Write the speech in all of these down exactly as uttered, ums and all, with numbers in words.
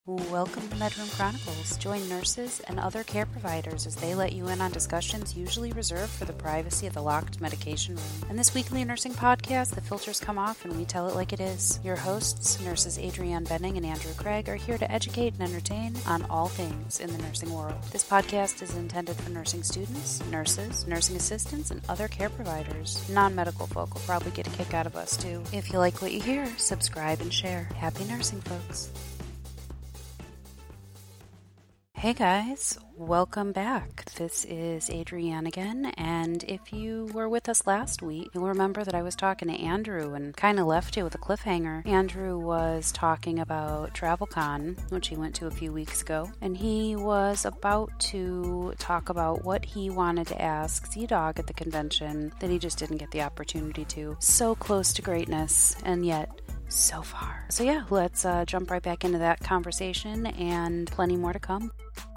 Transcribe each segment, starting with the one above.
Welcome to Medroom Chronicles. Join nurses and other care providers as they let you in on discussions usually reserved for the privacy of the locked medication room. In this weekly nursing podcast, the filters come off and we tell it like it is. Your hosts, nurses Adrienne Benning and Andrew Craig, are here to educate and entertain on all things in the nursing world. This podcast is intended for nursing students, nurses, nursing assistants, and other care providers. Non-medical folk will probably get a kick out of us too. If you like what you hear, subscribe and share. Happy nursing, folks. Hey guys, welcome back. This is Adrienne again, and if you were with us last week, you'll remember that I was talking to Andrew and kind of left you with a cliffhanger. Andrew was talking about TravelCon, which he went to a few weeks ago, and he was about to talk about what he wanted to ask Z-Dog at the convention that he just didn't get the opportunity to. So close to greatness, and yet so far. So yeah, let's uh, jump right back into that conversation, and plenty more to come.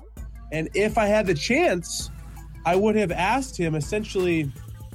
And if I had the chance, I would have asked him essentially,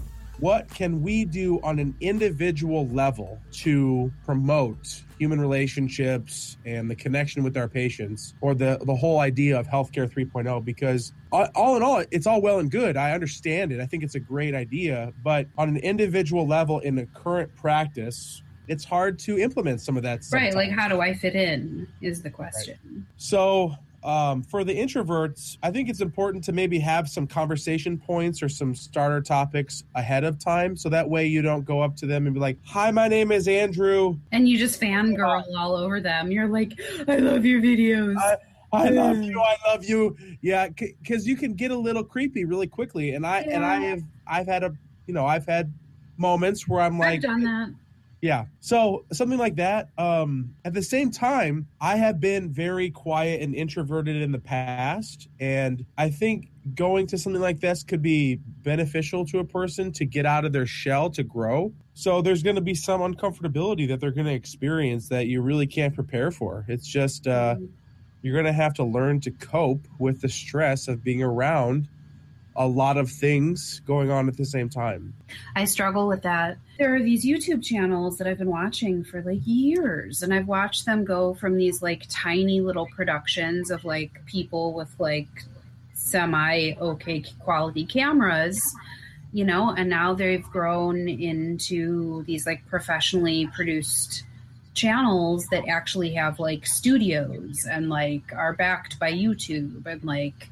what can we do on an individual level to promote human relationships and the connection with our patients, or the, the whole idea of healthcare three point oh? Because all in all, it's all well and good. I understand it. I think it's a great idea. But on an individual level in the current practice, it's hard to implement some of that stuff. Right, like how do I fit in is the question. Right. So um, for the introverts, I think it's important to maybe have some conversation points or some starter topics ahead of time. So that way you don't go up to them and be like, hi, my name is Andrew. And you just fangirl uh, all over them. You're like, I love your videos. I, I love you. I love you. Yeah, because c- you can get a little creepy really quickly. And I yeah. and I have I've had a you know I've had moments where I'm like, I've done that. Yeah. So something like that. Um, at the same time, I have been very quiet and introverted in the past. And I think going to something like this could be beneficial to a person to get out of their shell, to grow. So there's going to be some uncomfortability that they're going to experience that you really can't prepare for. It's just uh, you're going to have to learn to cope with the stress of being around a lot of things going on at the same time. I struggle with that. There are these YouTube channels that I've been watching for like years, and I've watched them go from these like tiny little productions of like people with like semi okay quality cameras, you know, and now they've grown into these like professionally produced channels that actually have like studios and like are backed by YouTube, and like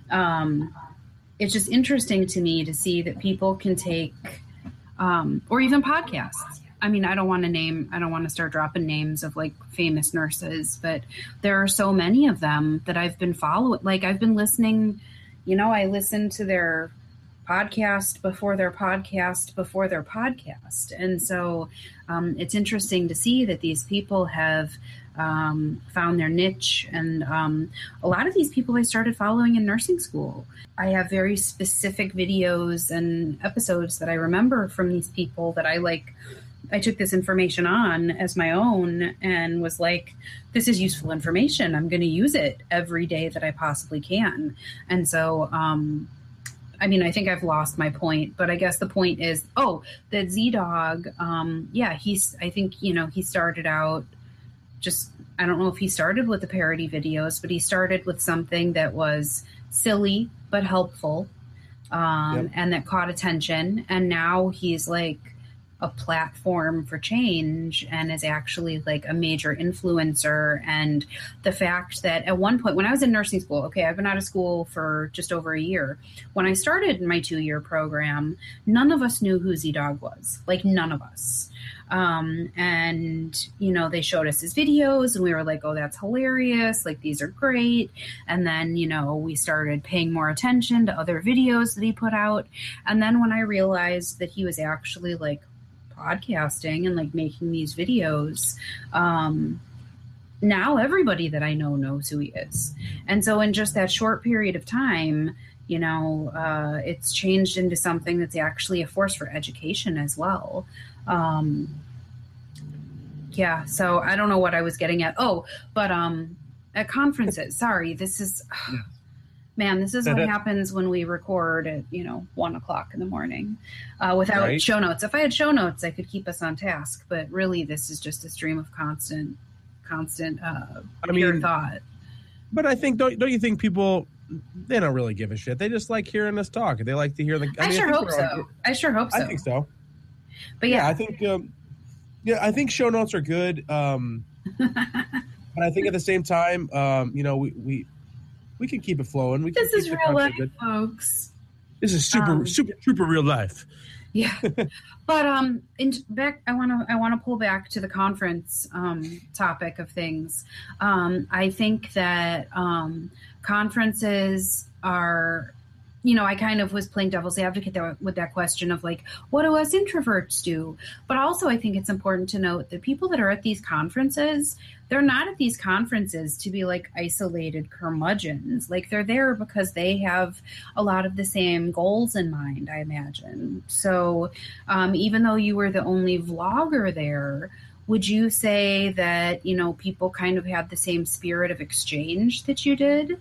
um it's just interesting to me to see that people can take, um, or even podcasts. I mean, I don't want to name, I don't want to start dropping names of like famous nurses, but there are so many of them that I've been following. Like I've been listening, you know, I listen to their podcast before their podcast before their podcast. And so um, it's interesting to see that these people have um, found their niche. And um, a lot of these people I started following in nursing school. I have very specific videos and episodes that I remember from these people that I like. I took this information on as my own and was like, this is useful information. I'm going to use it every day that I possibly can. And so, um, I mean, I think I've lost my point, but I guess the point is, oh, that Z-Dog, um, yeah, he's, I think, you know, he started out just, I don't know if he started with the parody videos, but he started with something that was silly but helpful, um, yep. and that caught attention. And now he's like a platform for change and is actually like a major influencer. And the fact that at one point when I was in nursing school, okay, I've been out of school for just over a year. When I started my two-year program, none of us knew who Z-Dog was, like none of us. Um, and, you know, they showed us his videos and we were like, oh, that's hilarious. Like, these are great. And then, you know, we started paying more attention to other videos that he put out. And then when I realized that he was actually like podcasting and like making these videos, um, now everybody that I know knows who he is. And so in just that short period of time, you know, uh, it's changed into something that's actually a force for education as well. Um, yeah, so I don't know what I was getting at. Oh, but um, at conferences, sorry, this is, oh, man, this is what happens when we record at, you know, one o'clock in the morning uh, without right. show notes. If I had show notes, I could keep us on task, but really this is just a stream of constant constant uh, I pure mean, thought. But I think don't don't you think people they don't really give a shit? They just like hearing us talk. They like to hear the. I, I mean, sure I hope so. I sure hope so. I think so. But yeah, yeah I think um, yeah, I think show notes are good. Um, but I think at the same time, um, you know, we, we we can keep it flowing. We can this is keep the real life, good. folks. This is super Um, super super real life. Yeah, but um, in back, I want to I want to pull back to the conference um, topic of things. Um, I think that um, conferences are, you know, I kind of was playing devil's advocate there with that question of like, what do us introverts do? But also, I think it's important to note that people that are at these conferences, they're not at these conferences to be like isolated curmudgeons. Like they're there because they have a lot of the same goals in mind, I imagine. So um, even though you were the only vlogger there, would you say that, you know, people kind of had the same spirit of exchange that you did?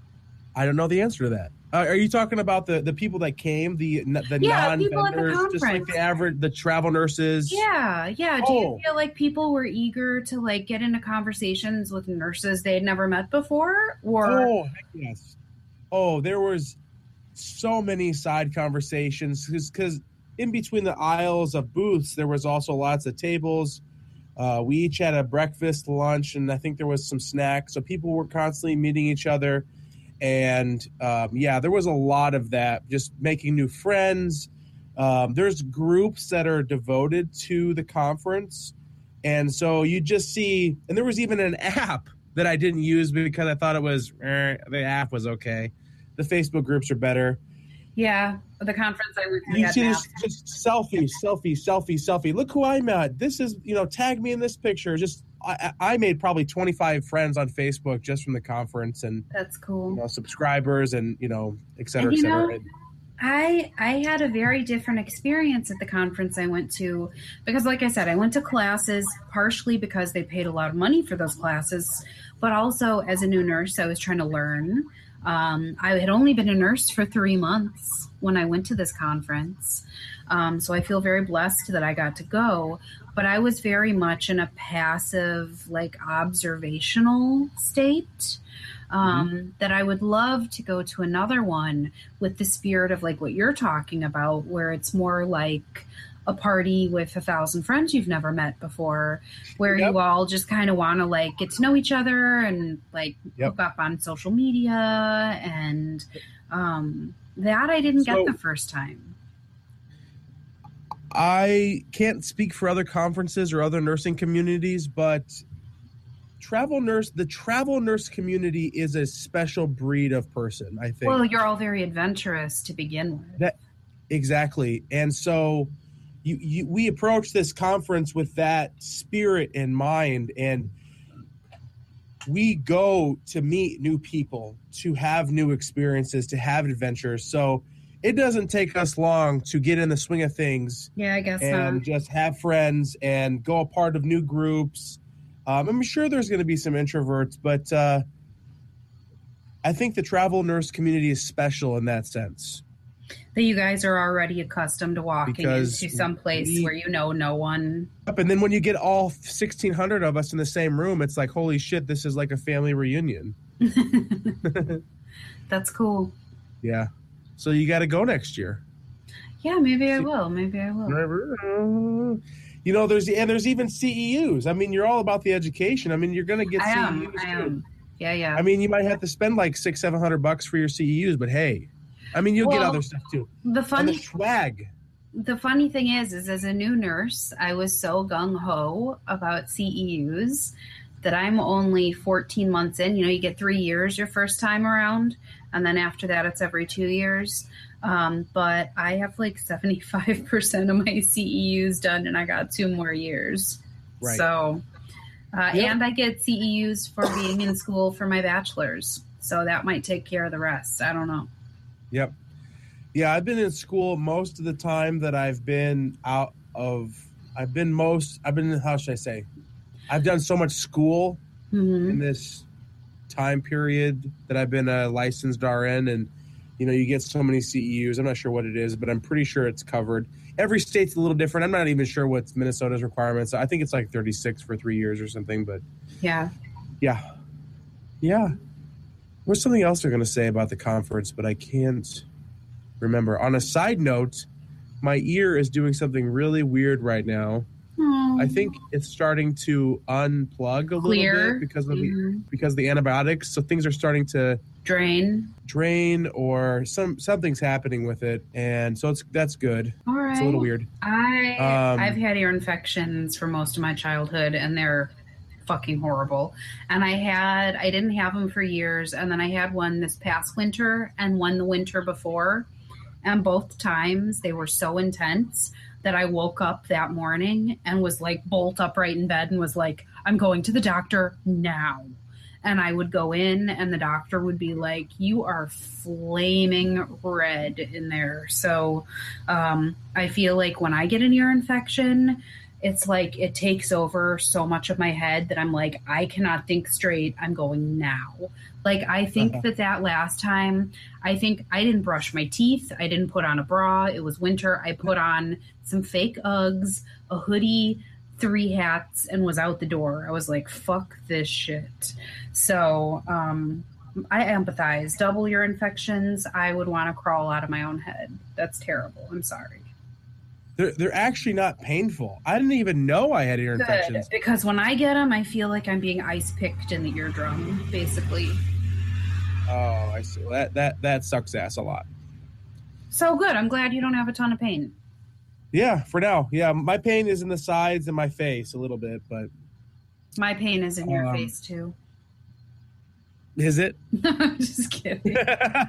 I don't know the answer to that. Uh, are you talking about the, the people that came, the the yeah, non-vendors, just like the average, the travel nurses? Yeah, yeah. Do oh. you feel like people were eager to like get into conversations with nurses they had never met before? Or oh, heck yes. Oh, there was so many side conversations because in between the aisles of booths, there was also lots of tables. Uh, we each had a breakfast, lunch, and I think there was some snacks. So people were constantly meeting each other. And um, yeah, there was a lot of that, just making new friends. Um, there's groups that are devoted to the conference. And so you just see, and there was even an app that I didn't use because I thought it was, eh, the app was okay. The Facebook groups are better. Yeah, the conference I went to. You see this, just selfie, selfie, selfie, selfie. Look who I met. This is, you know, tag me in this picture. Just I, I made probably twenty-five friends on Facebook just from the conference, and that's cool. You know, subscribers and you know, et cetera, and, et cetera. Know, I I had a very different experience at the conference I went to because, like I said, I went to classes partially because they paid a lot of money for those classes, but also as a new nurse, I was trying to learn. Um, I had only been a nurse for three months when I went to this conference. Um, so I feel very blessed that I got to go, but I was very much in a passive, like observational state, um, mm-hmm. that I would love to go to another one with the spirit of like what you're talking about, where it's more like a party with a thousand friends you've never met before, where yep. you all just kind of want to like get to know each other and like yep. hook up on social media. And um, that I didn't so, get the first time. I can't speak for other conferences or other nursing communities, but travel nurse, the travel nurse community is a special breed of person, I think. Well, you're all very adventurous to begin with. That, exactly. And so You, you, we approach this conference with that spirit in mind, and we go to meet new people, to have new experiences, to have adventures. So it doesn't take us long to get in the swing of things. Yeah, I guess and so. just have friends and go a part of new groups. Um, I'm sure there's going to be some introverts, but uh, I think the travel nurse community is special in that sense. That you guys are already accustomed to walking because into some place we, where you know no one. And then when you get all sixteen hundred of us in the same room, it's like, holy shit, this is like a family reunion. That's cool. Yeah. So you got to go next year. Yeah, maybe I will. Maybe I will. You know, there's and there's even C E Us. I mean, you're all about the education. I mean, you're going to get I C E Us am, too. I am. Yeah, yeah. I mean, you might have to spend like six, seven hundred bucks for your C E Us, but hey. I mean, you'll well, get other stuff too. The funny and the swag. The funny thing is, is as a new nurse, I was so gung ho about C E Us that I'm only fourteen months in. You know, you get three years your first time around, and then after that, it's every two years. Um, but I have like seventy-five percent of my C E Us done, and I got two more years. Right. So, uh, yep. And I get C E Us for being in school for my bachelor's. So that might take care of the rest. I don't know. Yep. Yeah, I've been in school most of the time that I've been out of, I've been most, I've been, how should I say? I've done so much school mm-hmm. in this time period that I've been a licensed R N, and, you know, you get so many C E Us. I'm not sure what it is, but I'm pretty sure it's covered. Every state's a little different. I'm not even sure what's Minnesota's requirements. I think it's like thirty-six for three years or something, but Yeah. Yeah. Yeah. There's something else they're going to say about the conference, but I can't remember. On a side note, my ear is doing something really weird right now. Aww. I think it's starting to unplug a Clear. little bit because of mm-hmm. the because of the antibiotics. So things are starting to drain, drain, or some something's happening with it, and so it's that's good. All right, it's a little weird. I um, I've had ear infections for most of my childhood, and they're fucking horrible. And I had I didn't have them for years, and then I had one this past winter and one the winter before, and both times they were so intense that I woke up that morning and was like bolt upright in bed and was like, I'm going to the doctor now. And I would go in and the doctor would be like, you are flaming red in there. So um, I feel like when I get an ear infection, it's like it takes over so much of my head that I'm like, I cannot think straight. I'm going now. Like, I think uh-huh. that that last time, I think I didn't brush my teeth. I didn't put on a bra. It was winter. I put on some fake Uggs, a hoodie, three hats, and was out the door. I was like, fuck this shit. So um, I empathize. Double ear infections, I would want to crawl out of my own head. That's terrible. I'm sorry. They're, they're actually not painful. I didn't even know I had ear Good, infections. Because when I get them, I feel like I'm being ice picked in the eardrum, basically. Oh, I see. Well, that, that, that sucks ass a lot. So good. I'm glad you don't have a ton of pain. Yeah, for now. Yeah, my pain is in the sides and my face a little bit, but... My pain is in your um, face, too. Is it? Just kidding.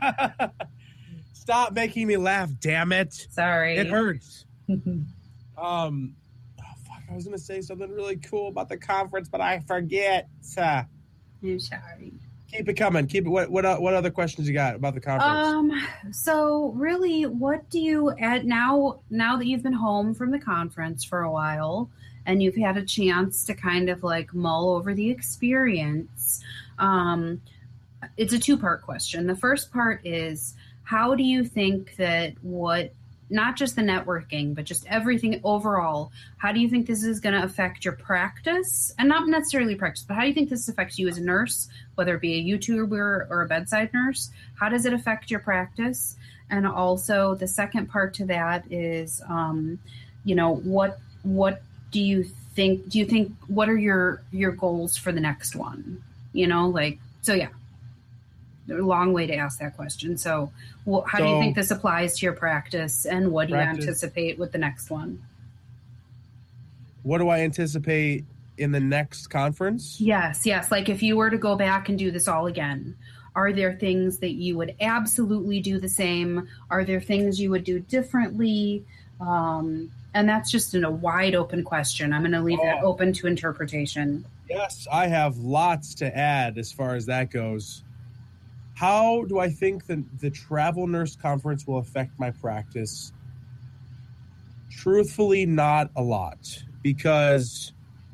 Stop making me laugh, damn it. Sorry. It hurts. um, oh, fuck, I was going to say something really cool about the conference, but I forget. Uh, I'm sorry. Keep it coming. Keep it. What what what other questions you got about the conference? Um. So really, what do you at now? Now that you've been home from the conference for a while, and you've had a chance to kind of like mull over the experience, um, it's a two-part question. The first part is, how do you think that what not just the networking, but just everything overall, how do you think this is going to affect your practice? And not necessarily practice, but how do you think this affects you as a nurse, whether it be a YouTuber or a bedside nurse? How does it affect your practice? And also the second part to that is, um, you know, what what do you think, do you think, what are your, your goals for the next one? You know, like, so yeah. A long way to ask that question. So well, how so, do you think this applies to your practice, and what do practice, you anticipate with the next one? What do I anticipate in the next conference? Yes, yes. Like if you were to go back and do this all again, are there things that you would absolutely do the same? Are there things you would do differently? Um, and that's just in a wide open question. I'm going to leave oh. that open to interpretation. Yes, I have lots to add as far as that goes. How do I think that the Travel Nurse Conference will affect my practice? Truthfully, not a lot, because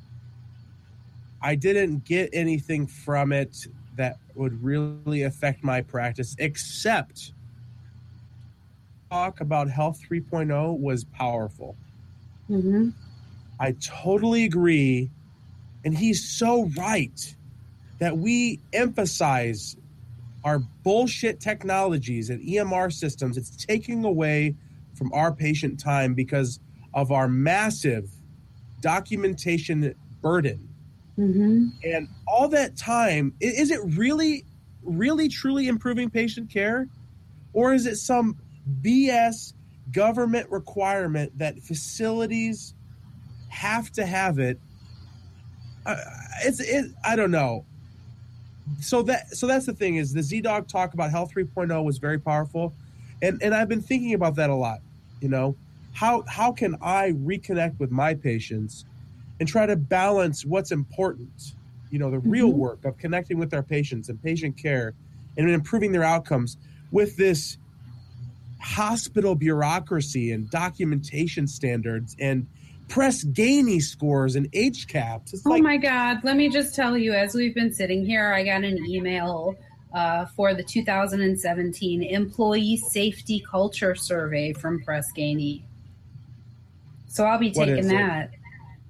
I didn't get anything from it that would really affect my practice, except talk about Health three point oh was powerful. Mm-hmm. I totally agree, and he's so right that we emphasize our bullshit technologies and E M R systems. It's taking away from our patient time because of our massive documentation burden. Mm-hmm. And all that time, is it really, really, truly improving patient care? Or is it some B S government requirement that facilities have to have it? Uh, it's, it, I don't know. So that so that's the thing is the Z-Dog talk about Health three point oh was very powerful, and and I've been thinking about that a lot. You know, how how can I reconnect with my patients and try to balance what's important? You know, the mm-hmm. real work of connecting with our patients and patient care and improving their outcomes with this hospital bureaucracy and documentation standards and Press Ganey scores and H CAPS. It's oh like, my God. Let me just tell you, as we've been sitting here, I got an email uh, for the two thousand seventeen Employee Safety Culture Survey from Press Ganey. So I'll be taking that.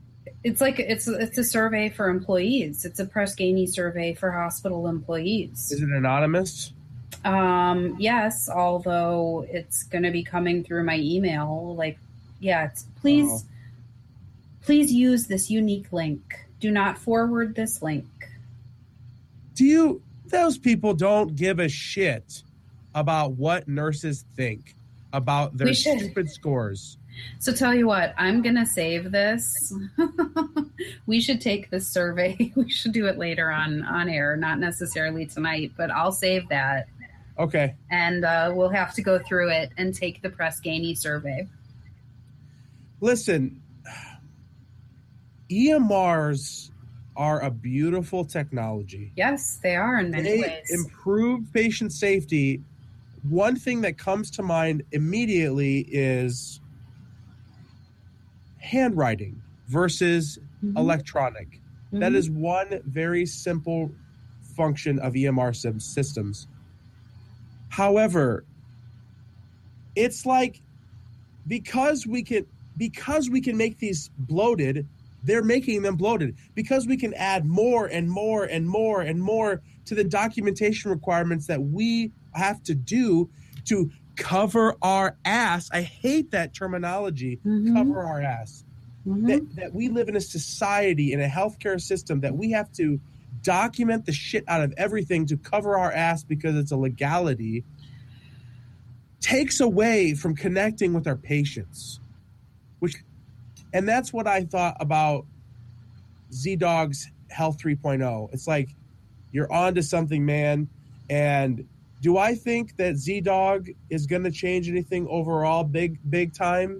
It's like it's it's a survey for employees. It's a Press Ganey survey for hospital employees. Is it anonymous? Um, yes, although it's going to be coming through my email. Like, yeah, it's, please, oh. please use this unique link. Do not forward this link. Do you? Those people don't give a shit about what nurses think about their stupid scores. So tell you what, I'm going to save this. We should take this survey. We should do it later on, on air, not necessarily tonight, but I'll save that. Okay. And uh, we'll have to go through it and take the Press Ganey survey. Listen, E M Rs are a beautiful technology. Yes, they are in many they ways. Improve patient safety. One thing that comes to mind immediately is handwriting versus mm-hmm. electronic. Mm-hmm. That is one very simple function of E M R systems. However, it's like because we can because we can make these bloated, they're making them bloated. Because we can add more and more and more and more to the documentation requirements that we have to do to cover our ass. I hate that terminology, mm-hmm. cover our ass. Mm-hmm. That, that we live in a society, in a healthcare system, that we have to document the shit out of everything to cover our ass because it's a legality, takes away from connecting with our patients. Which, and that's what I thought about Z-Dog's Health three point oh. It's like, you're on to something, man. And do I think that Z-Dog is going to change anything overall big, big time?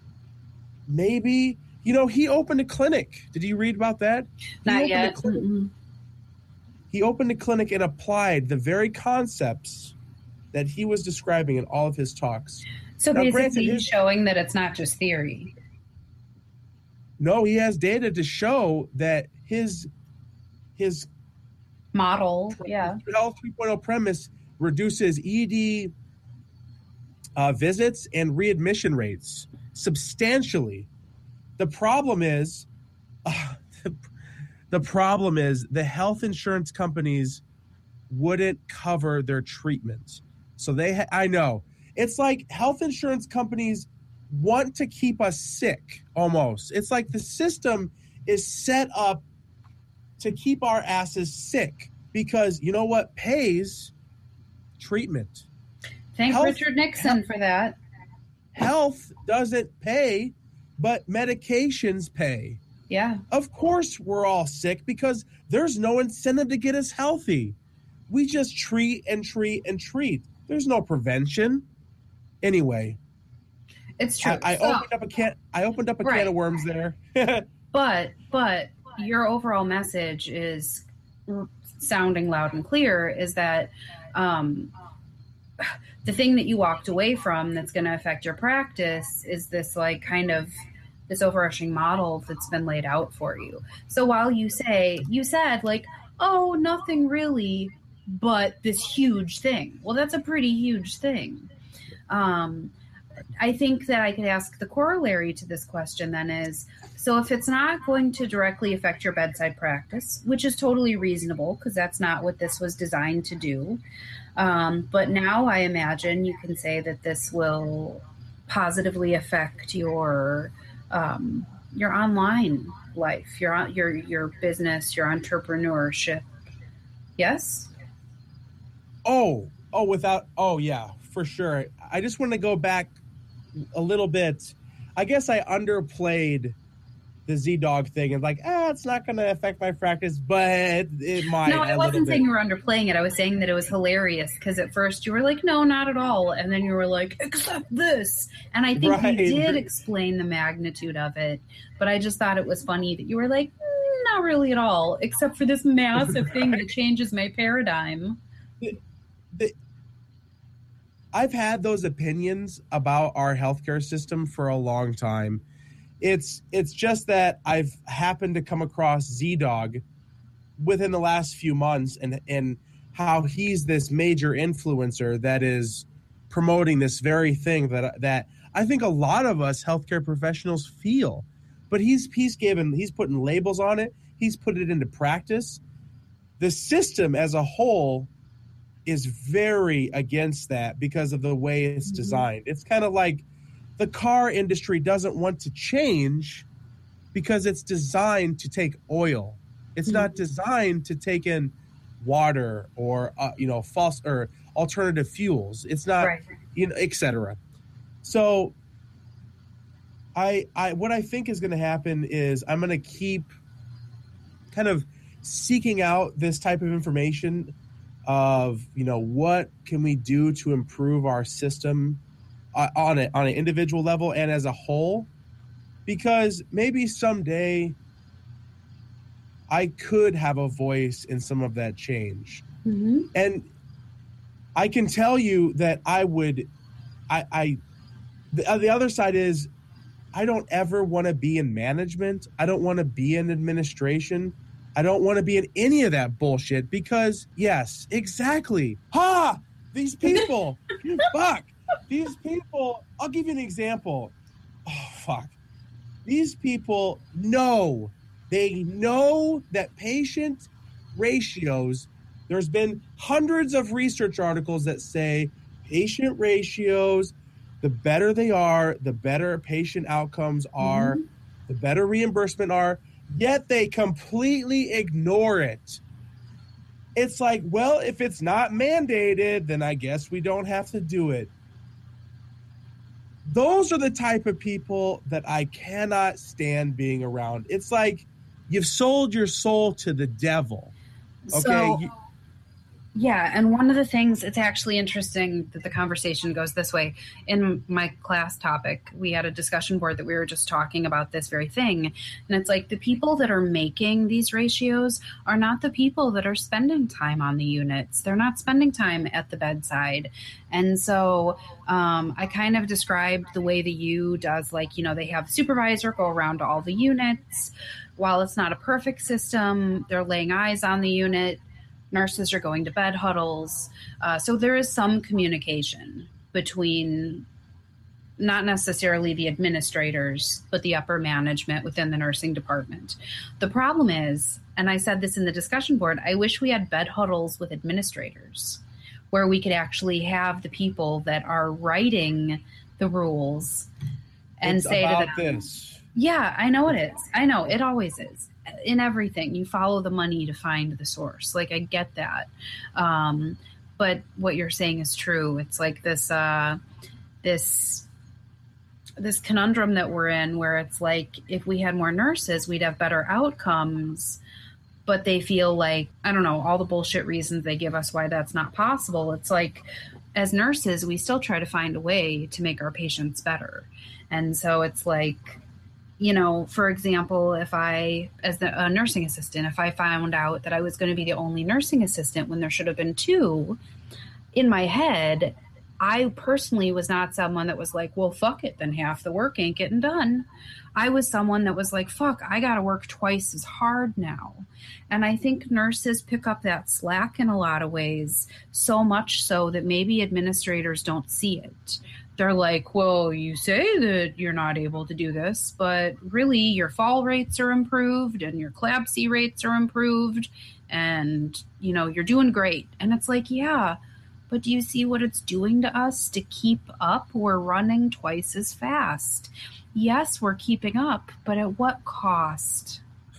Maybe. You know, he opened a clinic. Did you read about that? He Not yet. Mm-hmm. He opened a clinic and applied the very concepts that he was describing in all of his talks. So now, basically granted, his, showing that it's not just theory. No, he has data to show that his his model, yeah. Health three point oh premise reduces E D uh, visits and readmission rates substantially. The problem is, uh, the, the problem is the health insurance companies wouldn't cover their treatment. So they, ha- I know, it's like health insurance companies want to keep us sick almost. It's like the system is set up to keep our asses sick because you know what pays? Treatment. Thank health, Richard Nixon health, for that. Health doesn't pay, but medications pay. Yeah. Of course we're all sick because there's no incentive to get us healthy. We just treat and treat and treat. There's no prevention. Anyway. It's true. I, I so, opened up a can I opened up a right. can of worms there. but but your overall message is sounding loud and clear is that um, the thing that you walked away from that's going to affect your practice is this like kind of this overarching model that's been laid out for you. So while you say, you said like, oh, nothing really, but this huge thing. Well, that's a pretty huge thing. Um, I think that I could ask the corollary to this question then is, so if it's not going to directly affect your bedside practice, which is totally reasonable because that's not what this was designed to do. Um, but now I imagine you can say that this will positively affect your um, your online life, your your your business, your entrepreneurship. Yes? Oh, oh, without, oh yeah, for sure. I just want to go back a little bit. I guess I underplayed the Z-Dog thing and like, ah, it's not going to affect my practice, but it, it might. No, I wasn't saying you were underplaying it. I was saying that it was hilarious because at first you were like, no, not at all. And then you were like, except this. And I think right. you did explain the magnitude of it, but I just thought it was funny that you were like, mm, not really at all, except for this massive right. thing that changes my paradigm. The, the, I've had those opinions about our healthcare system for a long time. It's it's just that I've happened to come across Z-Dog within the last few months and, and how he's this major influencer that is promoting this very thing that that I think a lot of us healthcare professionals feel. but he's he's given he's putting labels on it. He's put it into practice. The system as a whole is very against that because of the way it's mm-hmm. designed. It's kind of like the car industry doesn't want to change because it's designed to take oil. It's mm-hmm. not designed to take in water or uh, you know false or alternative fuels. It's not right. you know, et cetera. So I I what I think is going to happen is I'm going to keep kind of seeking out this type of information of, you know, what can we do to improve our system uh, on a, on an individual level and as a whole, because maybe someday I could have a voice in some of that change. Mm-hmm. And I can tell you that I would, I, I the, the other side is I don't ever want to be in management. I don't want to be in administration. I don't want to be in any of that bullshit because, yes, exactly. Ha! These people, fuck. These people, I'll give you an example. Oh, fuck. These people know, they know that patient ratios, there's been hundreds of research articles that say patient ratios, the better they are, the better patient outcomes are, mm-hmm. the better reimbursement are. Yet they completely ignore it. It's like, well, if it's not mandated, then I guess we don't have to do it. Those are the type of people that I cannot stand being around. It's like you've sold your soul to the devil. Okay. So, you, yeah. And one of the things, it's actually interesting that the conversation goes this way. In my class topic, we had a discussion board that we were just talking about this very thing. And it's like the people that are making these ratios are not the people that are spending time on the units. They're not spending time at the bedside. And so um, I kind of described the way the U does, like, you know, they have the supervisor go around to all the units. While it's not a perfect system, they're laying eyes on the unit. Nurses are going to bed huddles. Uh, so there is some communication between not necessarily the administrators, but the upper management within the nursing department. The problem is, and I said this in the discussion board, I wish we had bed huddles with administrators where we could actually have the people that are writing the rules and it's say about to them, this. Yeah, I know it is. I know it always is. In everything, you follow the money to find the source. Like, I get that. Um, but what you're saying is true. It's like this, uh, this, this conundrum that we're in where it's like, if we had more nurses, we'd have better outcomes, but they feel like, I don't know, all the bullshit reasons they give us why that's not possible. It's like, as nurses, we still try to find a way to make our patients better. And so it's like, you know, for example, if I, as the, a nursing assistant, if I found out that I was going to be the only nursing assistant when there should have been two, in my head, I personally was not someone that was like, well, fuck it, then half the work ain't getting done. I was someone that was like, fuck, I got to work twice as hard now. And I think nurses pick up that slack in a lot of ways, so much so that maybe administrators don't see it. They're like, well, you say that you're not able to do this, but really your fall rates are improved and your CLABSI rates are improved and, you know, you're doing great. And it's like, yeah, but do you see what it's doing to us to keep up? We're running twice as fast. Yes, we're keeping up, but at what cost?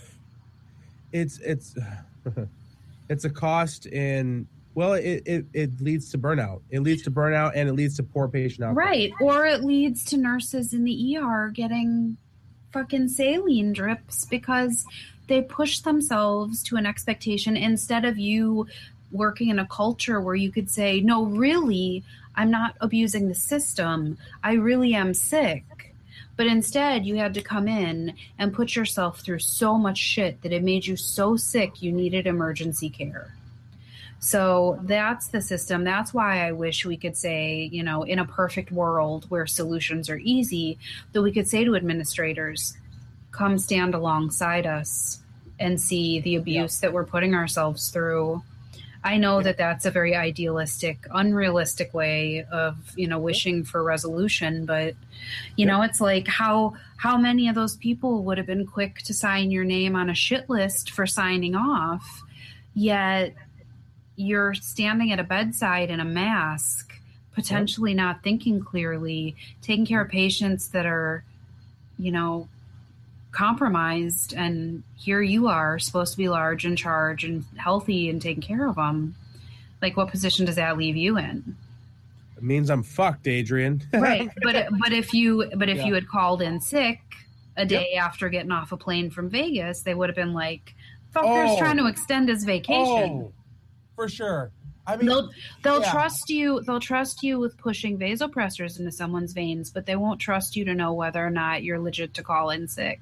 It's, it's, it's a cost in... Well, it, it, it leads to burnout. It leads to burnout and it leads to poor patient outcomes. Right. Or it leads to nurses in the E R getting fucking saline drips because they push themselves to an expectation instead of you working in a culture where you could say, no, really, I'm not abusing the system. I really am sick. But instead, you had to come in and put yourself through so much shit that it made you so sick you needed emergency care. So that's the system. That's why I wish we could say, you know, in a perfect world where solutions are easy, that we could say to administrators, come stand alongside us and see the abuse yeah. that we're putting ourselves through. I know that that's a very idealistic, unrealistic way of, you know, wishing for resolution. But, you know, it's like how how many of those people would have been quick to sign your name on a shit list for signing off, yet you're standing at a bedside in a mask, potentially yep. not thinking clearly, taking care of patients that are, you know, compromised, and here you are supposed to be large in charge and healthy and taking care of them. Like, what position does that leave you in? It means I'm fucked, Adrian. Right. But but if you but if yeah. you had called in sick a day yep. after getting off a plane from Vegas, they would have been like, fucker's oh. trying to extend his vacation. Oh, for sure. I mean, they'll they'll yeah. trust you. They'll trust you with pushing vasopressors into someone's veins, but they won't trust you to know whether or not you're legit to call in sick.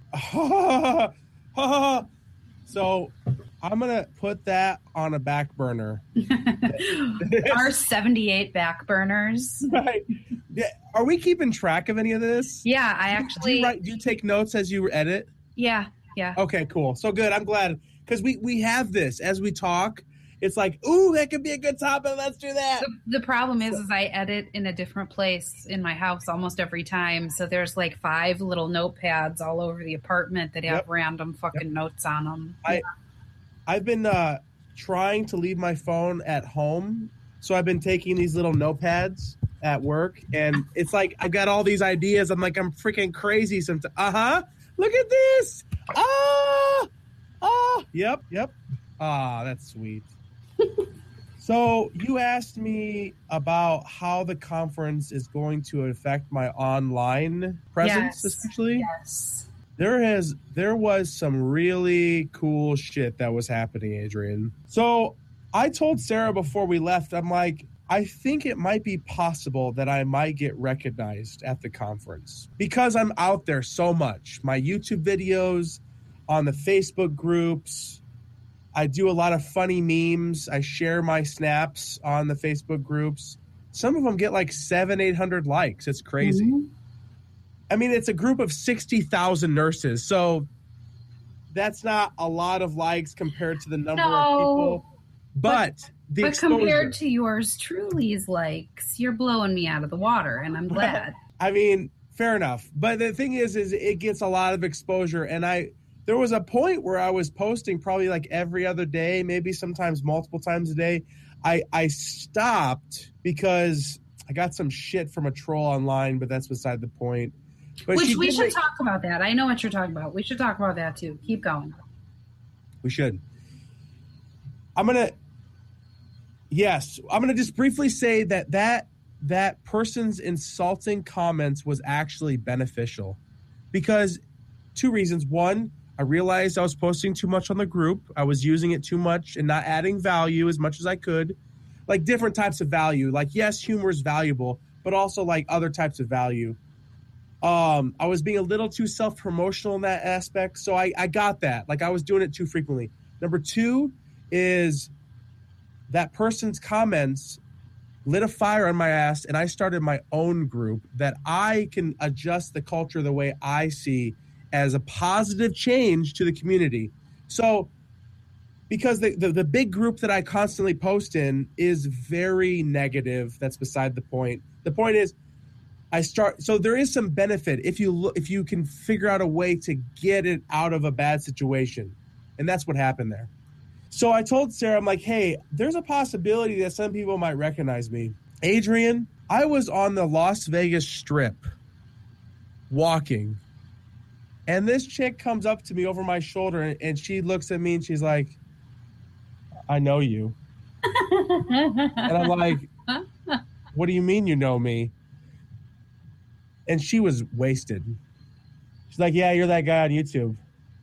So I'm gonna put that on a back burner. Our seventy-eight back burners. Right? Yeah. Are we keeping track of any of this? Yeah, I actually. Do you, write, do you take notes as you edit? Yeah. Yeah. Okay. Cool. So good. I'm glad because we we have this as we talk. It's like, ooh, that could be a good topic. Let's do that. The, the problem is, is I edit in a different place in my house almost every time. So there's like five little notepads all over the apartment that have yep. random fucking yep. notes on them. I, yeah. I've been uh, trying to leave my phone at home. So I've been taking these little notepads at work. And it's like, I've got all these ideas. I'm like, I'm freaking crazy sometimes. Uh-huh. Look at this. Ah. Ah. Yep. Yep. Ah, that's sweet. So you asked me about how the conference is going to affect my online presence, yes. essentially. Yes. There has there was some really cool shit that was happening, Adrian. So I told Sarah before we left, I'm like, I think it might be possible that I might get recognized at the conference because I'm out there so much. My YouTube videos, on the Facebook groups. I do a lot of funny memes. I share my snaps on the Facebook groups. Some of them get like seven, eight hundred likes. It's crazy. Mm-hmm. I mean, it's a group of sixty thousand nurses, so that's not a lot of likes compared to the number no, of people. But, but the but exposure, compared to yours truly's likes, you're blowing me out of the water, and I'm glad. I mean, fair enough. But the thing is, is it gets a lot of exposure, and I. There was a point where I was posting probably like every other day, maybe sometimes multiple times a day. I, I stopped because I got some shit from a troll online, but that's beside the point. But Which we should make, talk about that. I know what you're talking about. We should talk about that too. Keep going. We should. I'm going to, yes, I'm going to just briefly say that, that that person's insulting comments was actually beneficial because two reasons. One, I realized I was posting too much on the group. I was using it too much and not adding value as much as I could. Like different types of value. Like, yes, humor is valuable, but also like other types of value. Um, I was being a little too self-promotional in that aspect. So I, I got that. Like I was doing it too frequently. Number two is that person's comments lit a fire on my ass, and I started my own group that I can adjust the culture the way I see as a positive change to the community. So because the, the, the big group that I constantly post in is very negative, that's beside the point. The point is I start, so there is some benefit if you look, if you can figure out a way to get it out of a bad situation. And that's what happened there. So I told Sarah, I'm like, hey, there's a possibility that some people might recognize me. Adrian, I was on the Las Vegas Strip walking, and this chick comes up to me over my shoulder, and she looks at me and she's like, I know you. And I'm like, what do you mean you know me? And she was wasted. She's like, yeah, you're that guy on YouTube.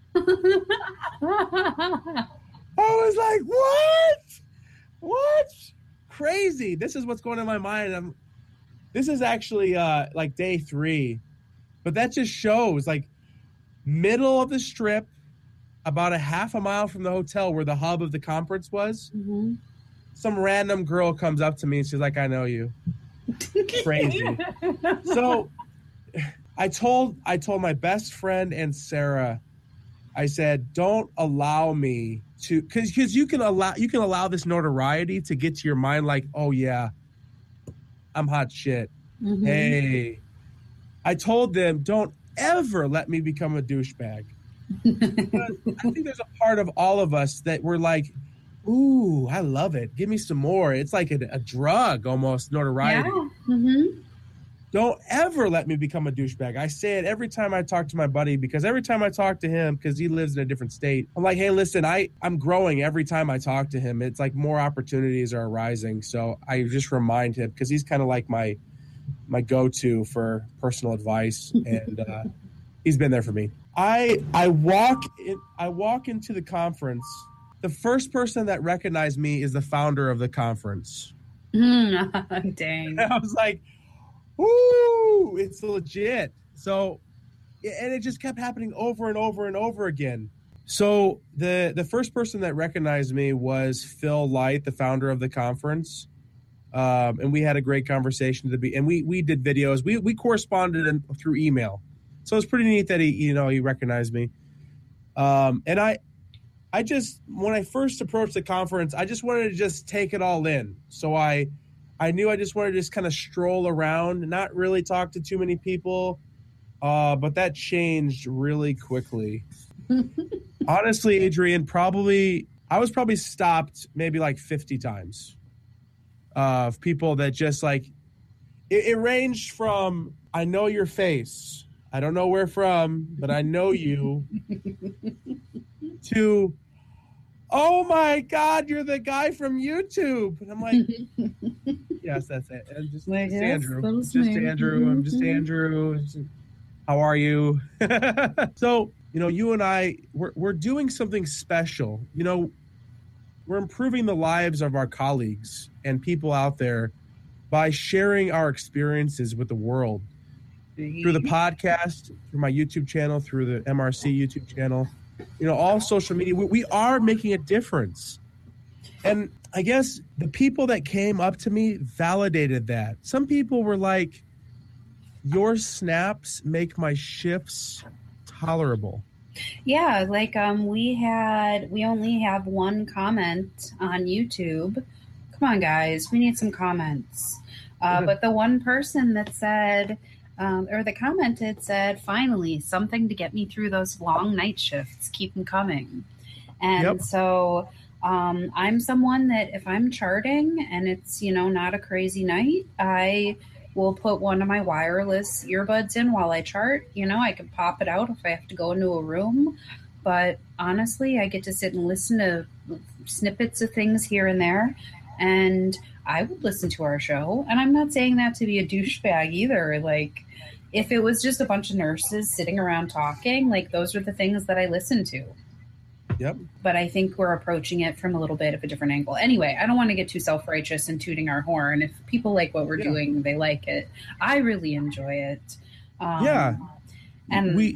I was like, what? What? Crazy. This is what's going on in my mind. I'm, this is actually uh, like day three. But that just shows, like, middle of the Strip, about a half a mile from the hotel where the hub of the conference was, mm-hmm. some random girl comes up to me and she's like, I know you. Crazy. So I told I told my best friend and Sarah, I said, don't allow me to because because you can allow you can allow this notoriety to get to your mind like, oh yeah, I'm hot shit. Mm-hmm. Hey, I told them don't ever let me become a douchebag. I think there's a part of all of us that we're like, ooh, I love it. Give me some more. It's like a, a drug almost, notoriety. Yeah. Mm-hmm. Don't ever let me become a douchebag. I say it every time I talk to my buddy, because every time I talk to him, because he lives in a different state, I'm like, hey, listen, I, I'm growing every time I talk to him. It's like more opportunities are arising. So I just remind him, because he's kind of like my my go-to for personal advice. And uh, he's been there for me. I I walk in, I walk into the conference. The first person that recognized me is the founder of the conference. Mm, dang. I was like, woo, it's legit. So, and it just kept happening over and over and over again. So the the first person that recognized me was Phil Light, the founder of the conference. Um, and we had a great conversation to be, and we, we did videos. We, we corresponded in, through email. So it's pretty neat that he, you know, he recognized me. Um, and I, I just, when I first approached the conference, I just wanted to just take it all in. So I, I knew I just wanted to just kind of stroll around, not really talk to too many people. Uh, but that changed really quickly. Honestly, Adrian, probably, I was probably stopped maybe like fifty times. Of uh, people that just like, it, it ranged from, I know your face, I don't know where from, but I know you, to, oh my God, you're the guy from YouTube. And I'm like, yes, that's it. I'm just, like, just yes, Andrew. Just Andrew. I'm just Andrew. How are you? So, you know, you and I, we're, we're doing something special. You know, we're improving the lives of our colleagues and people out there by sharing our experiences with the world through the podcast, through my YouTube channel, through the M R C YouTube channel, you know, all social media. We, we are making a difference. And I guess the people that came up to me validated that. Some people were like, your snaps make my shifts tolerable. Yeah, like um, we had, we only have one comment on YouTube. Come on, guys, we need some comments. Uh, but the one person that said, um, or that commented said, finally, something to get me through those long night shifts. Keep them coming. And yep. so um, I'm someone that if I'm charting and it's, you know, not a crazy night, I will put one of my wireless earbuds in while I chart. You know, I can pop it out if I have to go into a room. But honestly, I get to sit and listen to snippets of things here and there. And I would listen to our show. And I'm not saying that to be a douchebag either. Like, if it was just a bunch of nurses sitting around talking, like, those are the things that I listen to. Yep. But I think we're approaching it from a little bit of a different angle. Anyway, I don't want to get too self-righteous and tooting our horn. If people like what we're yeah. doing, they like it. I really enjoy it. Um, yeah. And we,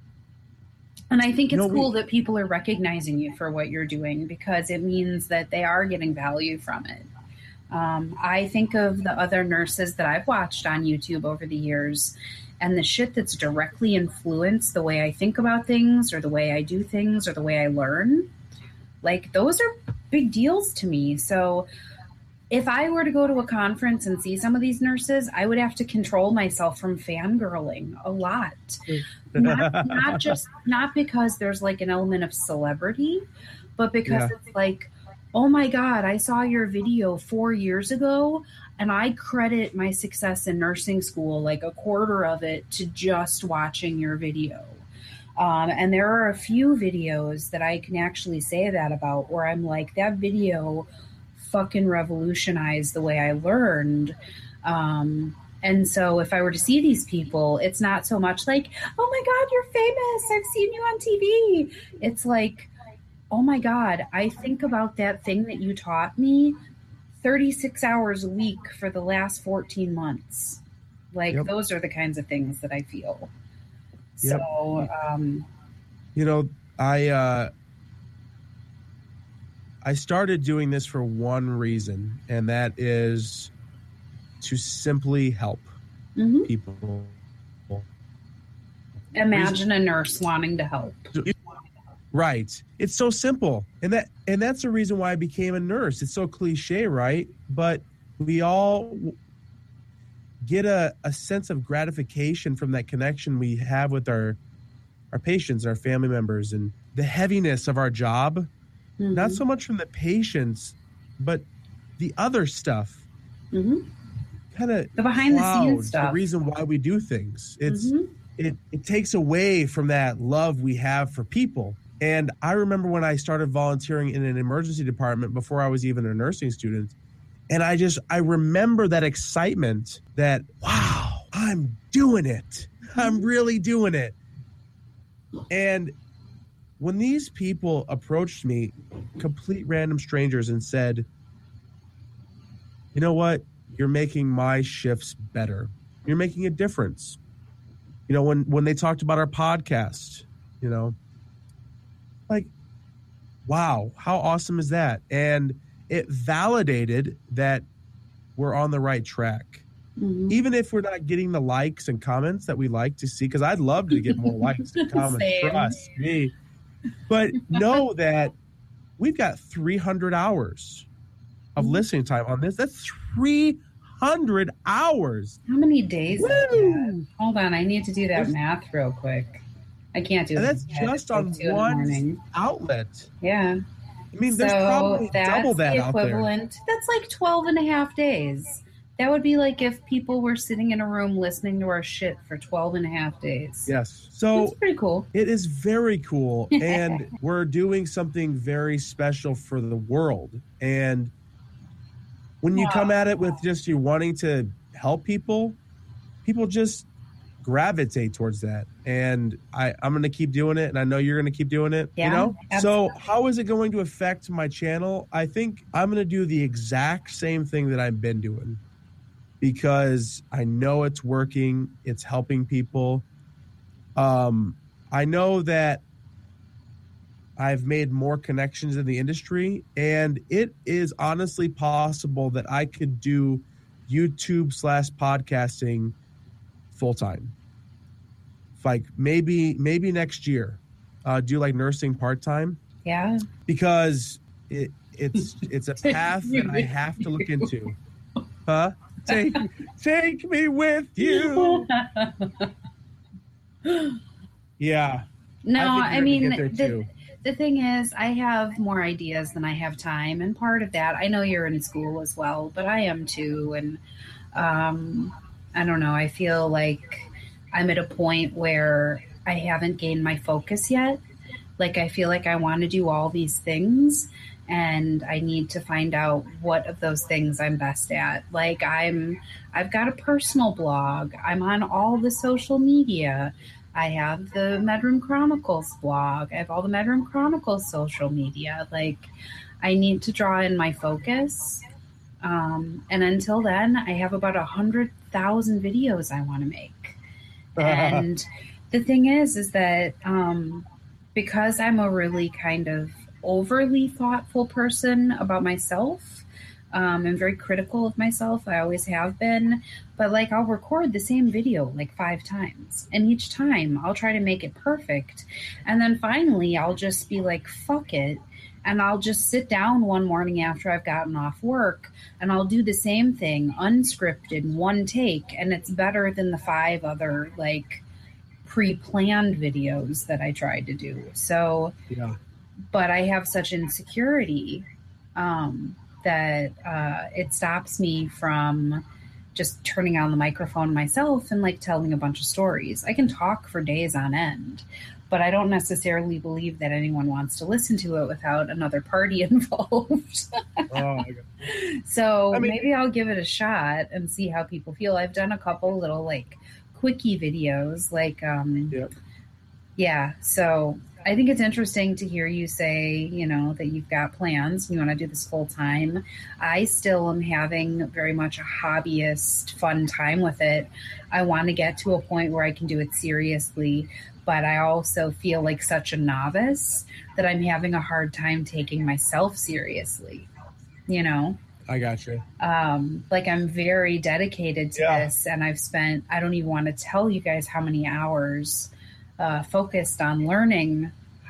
and I think it's no, cool we, that people are recognizing you for what you're doing, because it means that they are getting value from it. Um, I think of the other nurses that I've watched on YouTube over the years, and the shit that's directly influenced the way I think about things or the way I do things or the way I learn. Like, those are big deals to me. So if I were to go to a conference and see some of these nurses, I would have to control myself from fangirling a lot. not, not just, not because there's like an element of celebrity, but because yeah. it's like, oh my God, I saw your video four years ago. And I credit my success in nursing school, like a quarter of it, to just watching your video. Um, and there are a few videos that I can actually say that about, where I'm like, that video fucking revolutionized the way I learned. Um, and so if I were to see these people, it's not so much like, oh my God, you're famous, I've seen you on T V. It's like, oh my God, I think about that thing that you taught me thirty-six hours a week for the last fourteen months. Like, yep. those are the kinds of things that I feel. Yep. So, um, you know, I, uh, I started doing this for one reason, and that is to simply help mm-hmm. people. Imagine a nurse wanting to help. Right. It's so simple. And that and that's the reason why I became a nurse. It's so cliche, right? But we all get a, a sense of gratification from that connection we have with our our patients, our family members, and the heaviness of our job. Mm-hmm. Not so much from the patients, but the other stuff. Mm-hmm. Kind of the behind the scenes stuff. The reason why we do things. It's mm-hmm. it, it takes away from that love we have for people. And I remember when I started volunteering in an emergency department before I was even a nursing student. And I just, I remember that excitement that, wow, I'm doing it. I'm really doing it. And when these people approached me, complete random strangers, and said, you know what? You're making my shifts better. You're making a difference. You know, when, when they talked about our podcast, you know, like, wow, how awesome is that? And it validated that we're on the right track. Mm-hmm. Even if we're not getting the likes and comments that we like to see, because I'd love to get more likes and comments, Same. Trust me. But know that we've got three hundred hours of listening time on this. That's three hundred hours. How many days? Is that? Hold on, I need to do that There's, math real quick. I can't do and that. That's just on one outlet. Yeah. I mean, there's so probably double that the out there. That's like twelve and a half days. That would be like if people were sitting in a room listening to our shit for twelve and a half days. Yes. So that's pretty cool. It is very cool. And we're doing something very special for the world. And when you wow. come at it with just you wanting to help people, people just gravitate towards that. And I, I'm going to keep doing it. And I know you're going to keep doing it. Yeah, you know? Absolutely. So how is it going to affect my channel? I think I'm going to do the exact same thing that I've been doing, because I know it's working. It's helping people. Um, I know that I've made more connections in the industry, and it is honestly possible that I could do YouTube slash podcasting full time. Like maybe maybe next year, uh, do like nursing part time. Yeah, because it it's it's a path that I have to look into. Huh? Take take me with you. Yeah. No, I, I mean the, the thing is, I have more ideas than I have time, and part of that, I know you're in school as well, but I am too, and um, I don't know. I feel like I'm at a point where I haven't gained my focus yet. Like, I feel like I want to do all these things, and I need to find out what of those things I'm best at. Like, I'm, I've got a personal blog. I'm on all the social media. I have the Medroom Chronicles blog. I have all the Medroom Chronicles social media. Like, I need to draw in my focus. Um, and until then, I have about a hundred thousand videos I want to make. And the thing is, is that um, because I'm a really kind of overly thoughtful person about myself, um, I'm very critical of myself. I always have been. But like, I'll record the same video like five times. And each time I'll try to make it perfect. And then finally I'll just be like, fuck it. And I'll just sit down one morning after I've gotten off work, and I'll do the same thing, unscripted, one take, and it's better than the five other, like, pre-planned videos that I tried to do. So, yeah. But I have such insecurity um, that uh, it stops me from just turning on the microphone myself and, like, telling a bunch of stories. I can talk for days on end, but I don't necessarily believe that anyone wants to listen to it without another party involved. Oh, my God. So I mean, maybe I'll give it a shot and see how people feel. I've done a couple little like quickie videos, like, um, yep. yeah. So I think it's interesting to hear you say, you know, that you've got plans. You want to do this full time. I still am having very much a hobbyist fun time with it. I want to get to a point where I can do it seriously, but I also feel like such a novice that I'm having a hard time taking myself seriously, you know? I got you. Um, like, I'm very dedicated to yeah. this, and I've spent, I don't even want to tell you guys how many hours uh, focused on learning how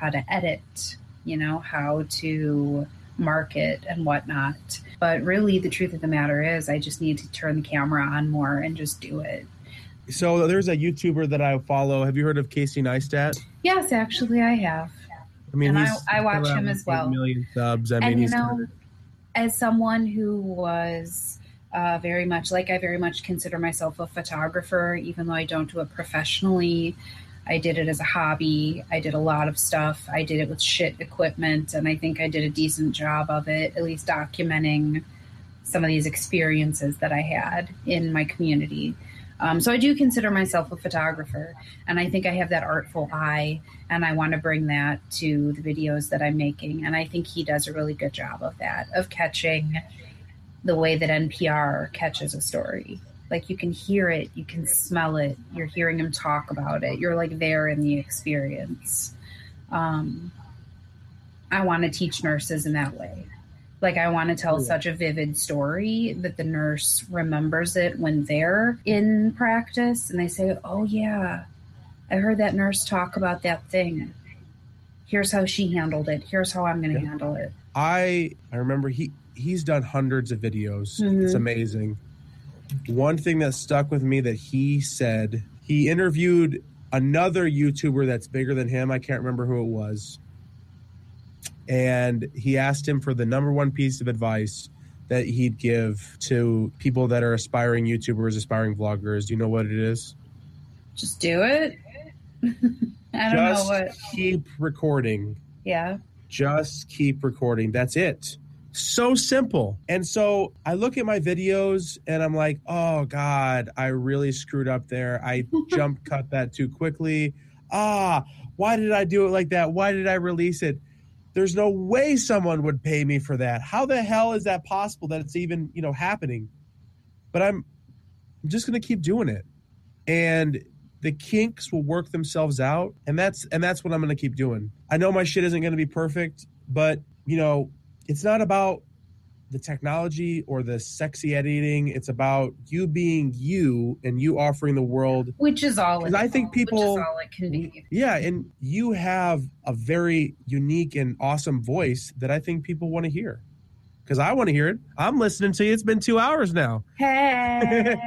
how to edit, you know, how to market and whatnot. But really, the truth of the matter is I just need to turn the camera on more and just do it. So there's a YouTuber that I follow. Have you heard of Casey Neistat? Yes, actually, I have. I mean, and he's I, I watch him as well. Million subs. I mean, and you he's know, kind of... as someone who was uh, very much like I very much consider myself a photographer, even though I don't do it professionally. I did it as a hobby. I did a lot of stuff. I did it with shit equipment, and I think I did a decent job of it, at least documenting some of these experiences that I had in my community. Um, so I do consider myself a photographer, and I think I have that artful eye, and I want to bring that to the videos that I'm making. And I think he does a really good job of that, of catching the way that N P R catches a story. Like, you can hear it, you can smell it, you're hearing him talk about it, you're like there in the experience. Um, I want to teach nurses in that way. Like, I want to tell yeah. such a vivid story that the nurse remembers it when they're in practice and they say, oh yeah, I heard that nurse talk about that thing. Here's how she handled it. Here's how I'm going to yeah. handle it. I I remember he, he's done hundreds of videos. Mm-hmm. It's amazing. One thing that stuck with me that he said, he interviewed another YouTuber that's bigger than him. I can't remember who it was. And he asked him for the number one piece of advice that he'd give to people that are aspiring YouTubers, aspiring vloggers. Do you know what it is? Just do it. I don't Just know what. keep recording. Yeah. Just keep recording. That's it. So simple. And so I look at my videos and I'm like, oh God, I really screwed up there. I jump cut that too quickly. Ah, why did I do it like that? Why did I release it? There's no way someone would pay me for that. How the hell is that possible that it's even, you know, happening? But I'm just going to keep doing it. And the kinks will work themselves out. And that's, and that's what I'm going to keep doing. I know my shit isn't going to be perfect, but you know, it's not about the technology or the sexy editing. It's about you being you and you offering the world. Which is all it I think people, which is all it can be. Yeah, and you have a very unique and awesome voice that I think people want to hear. Because I want to hear it. I'm listening to you. It's been two hours now. Hey.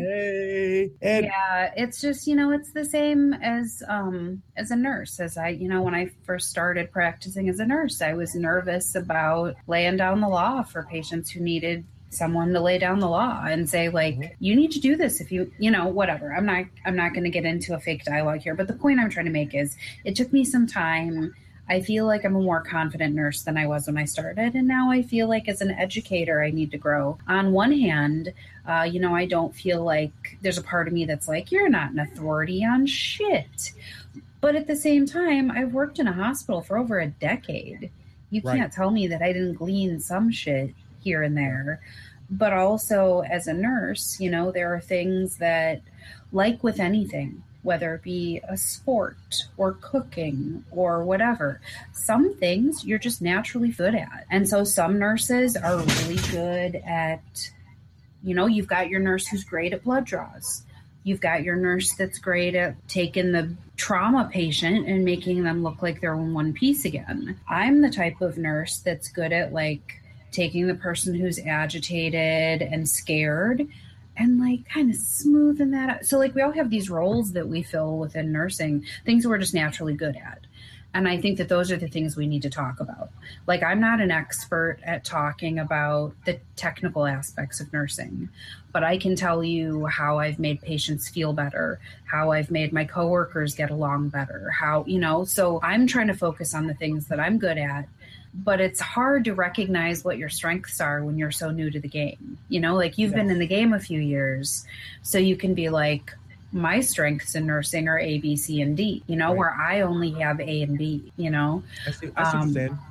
Hey. And yeah, it's just, you know, it's the same as um, as a nurse. As I, you know, when I first started practicing as a nurse, I was nervous about laying down the law for patients who needed someone to lay down the law and say, like, mm-hmm. you need to do this if you, you know, whatever. I'm not, I'm not going to get into a fake dialogue here. But the point I'm trying to make is it took me some time. I feel like I'm a more confident nurse than I was when I started. And now I feel like as an educator, I need to grow. On one hand, uh, you know, I don't feel like there's a part of me that's like, you're not an authority on shit. But at the same time, I've worked in a hospital for over a decade. You Right. can't tell me that I didn't glean some shit here and there. But also as a nurse, you know, there are things that, like with anything, whether it be a sport or cooking or whatever, some things you're just naturally good at. And so some nurses are really good at, you know, you've got your nurse who's great at blood draws. You've got your nurse that's great at taking the trauma patient and making them look like they're in one piece again. I'm the type of nurse that's good at, like, taking the person who's agitated and scared and, like, kind of smoothing that out. So, like, we all have these roles that we fill within nursing, things we're just naturally good at. And I think that those are the things we need to talk about. Like, I'm not an expert at talking about the technical aspects of nursing, but I can tell you how I've made patients feel better, how I've made my coworkers get along better, how, you know, so I'm trying to focus on the things that I'm good at. But it's hard to recognize what your strengths are when you're so new to the game. You know, like, you've yes. been in the game a few years, so you can be like, my strengths in nursing are A, B, C, and D, you know, right. where I only have A and B, you know. I see, I see um, what you're saying.